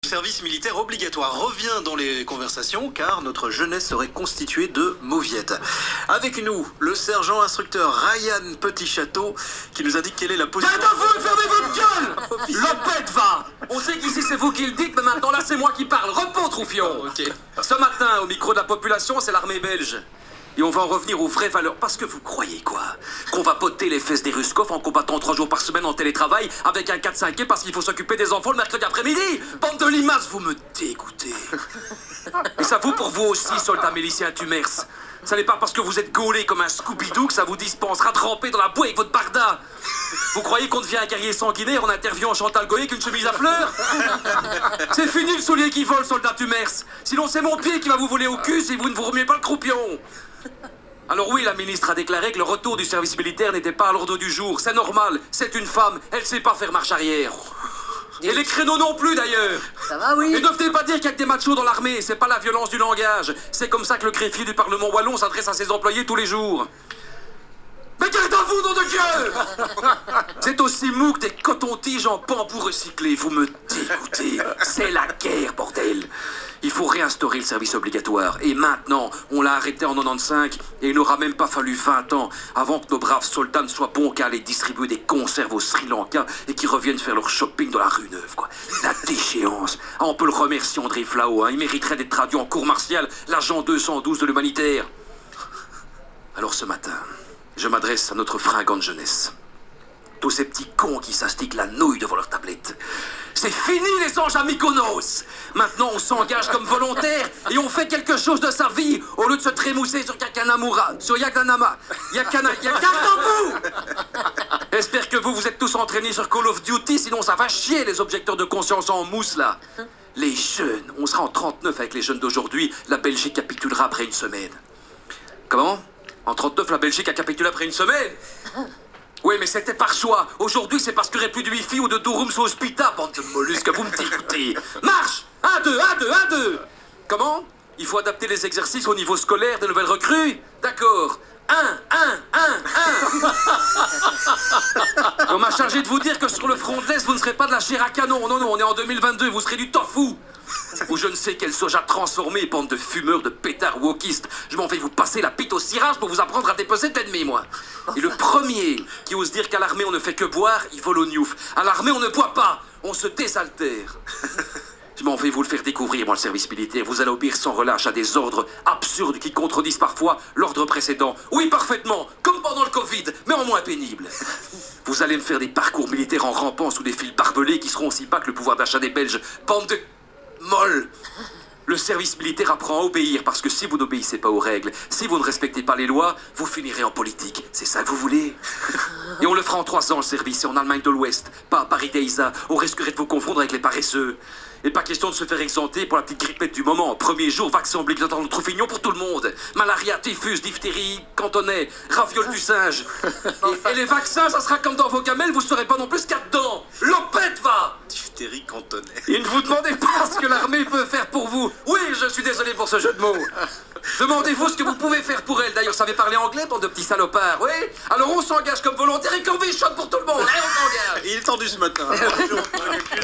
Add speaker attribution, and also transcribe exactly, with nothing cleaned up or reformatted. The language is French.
Speaker 1: Le service militaire obligatoire revient dans les conversations car notre jeunesse serait constituée de mauviettes. Avec nous, le sergent instructeur Ryan Petit-Château qui nous indique quelle est la position...
Speaker 2: Tête à vous, fermez votre gueule. Lopette va. On sait qu'ici c'est vous qui le dites, mais maintenant là c'est moi qui parle. Repos, Troufion.
Speaker 1: Ok.
Speaker 2: Ce matin, au micro de la population, c'est l'armée belge. Et on va en revenir aux vraies valeurs. Parce que vous croyez quoi? Qu'on va poter les fesses des Ruskov en combattant trois jours par semaine en télétravail avec un quatre cinq parce qu'il faut s'occuper des enfants le mercredi après-midi? Bande de limaces, vous me dégoûtez. Et ça vaut pour vous aussi, soldats miliciens Tumers. Ça n'est pas parce que vous êtes gaulés comme un Scooby-Doo que ça vous dispensera de ramper dans la boue avec votre barda. Vous croyez qu'on devient un guerrier sanguinaire en interviewant Chantal Goyer avec une chemise à fleurs? C'est fini le soulier qui vole, soldat Tumers. Sinon c'est mon pied qui va vous voler au cul si vous ne vous remuez pas le croupion. Alors oui, la ministre a déclaré que le retour du service militaire n'était pas à l'ordre du jour. C'est normal, c'est une femme, elle sait pas faire marche arrière. Et les créneaux non plus d'ailleurs.
Speaker 3: Ça va, oui.
Speaker 2: Et ne venez pas dire qu'il y a que des machos dans l'armée, c'est pas la violence du langage. C'est comme ça que le greffier du Parlement wallon s'adresse à ses employés tous les jours. Mais garde à vous, nom de Dieu! C'est aussi mou que des cotons-tiges en bambou recyclés, vous me dégoûtez. C'est la guerre, bordel. Il faut réinstaurer le service obligatoire. Et maintenant, on l'a arrêté en quatre-vingt-quinze et il n'aura même pas fallu vingt ans avant que nos braves soldats ne soient bons qu'à aller distribuer des conserves au Sri Lanka et qu'ils reviennent faire leur shopping dans la rue Neuve, quoi. La déchéance. Ah, on peut le remercier, André Flao, hein. Il mériterait d'être traduit en cours martial, l'agent deux cent douze de l'humanitaire. Alors ce matin, je m'adresse à notre fringante jeunesse. Tous ces petits cons qui s'astiquent la nouille devant leur tablette. C'est fini les anges à Mykonos. Maintenant on s'engage comme volontaire et on fait quelque chose de sa vie au lieu de se trémousser sur Yakanamura, sur Yakanama, Yakana, Yakanamou. J'espère que vous vous êtes tous entraînés sur Call of Duty, sinon ça va chier les objecteurs de conscience en mousse là. Les jeunes, on sera en trente-neuf avec les jeunes d'aujourd'hui, la Belgique capitulera après une semaine. Comment? En trente-neuf la Belgique a capitulé après une semaine? Oui, mais c'était par choix. Aujourd'hui, c'est parce qu'il n'y aurait plus de wifi ou de douroum sous hospita, bande de mollusques, vous me dégoûtez. Marche! Un, deux, un, deux, un, deux. Comment? Il faut adapter les exercices au niveau scolaire des nouvelles recrues? D'accord. Un, un, un, un. On m'a chargé de vous dire que sur le front de l'Est, vous ne serez pas de la chair à canon. Non, non, on est en deux mille vingt-deux, vous serez du tofu. Ou je ne sais quel soja transformé, bande de fumeurs, de pétards wokistes. Je m'en vais vous passer la pite au cirage pour vous apprendre à dépecer d'ennemis, moi. Et le premier qui ose dire qu'à l'armée on ne fait que boire, il vole au gnouf. À l'armée on ne boit pas, on se désaltère. Je m'en vais vous le faire découvrir, moi, le service militaire. Vous allez obéir sans relâche à des ordres absurdes qui contredisent parfois l'ordre précédent. Oui, parfaitement, comme pendant le Covid, mais en moins pénible. Vous allez me faire des parcours militaires en rampant sous des fils barbelés qui seront aussi bas que le pouvoir d'achat des Belges. Bande de... molle. Le service militaire apprend à obéir parce que si vous n'obéissez pas aux règles, si vous ne respectez pas les lois, vous finirez en politique. C'est ça que vous voulez? Et on le fera en trois ans, le service, et en Allemagne de l'Ouest, pas à Paris-Deiza. On risquerait de vous confondre avec les paresseux. Et pas question de se faire exempter pour la petite grippette du moment. Premier jour, vaccin obligatoire dans le Troufignon pour tout le monde. Malaria, typhus, diphtérie, cantonais, raviole du singe. Et, et les vaccins, ça sera comme dans vos gamelles, vous saurez pas non plus ce qu'il y a dedans. Lopette va!
Speaker 1: Diphtérie cantonais.
Speaker 2: Et ne vous demandez pas ce que l'armée peut faire pour vous. Oui, je suis désolé pour ce jeu de mots. Demandez-vous ce que vous pouvez faire pour elle. D'ailleurs, vous savez parler anglais, bande de petits salopards, oui? Alors on s'engage comme volontaire et qu'on shot pour tout le monde. Allez, on s'engage.
Speaker 1: Il est tendu ce matin.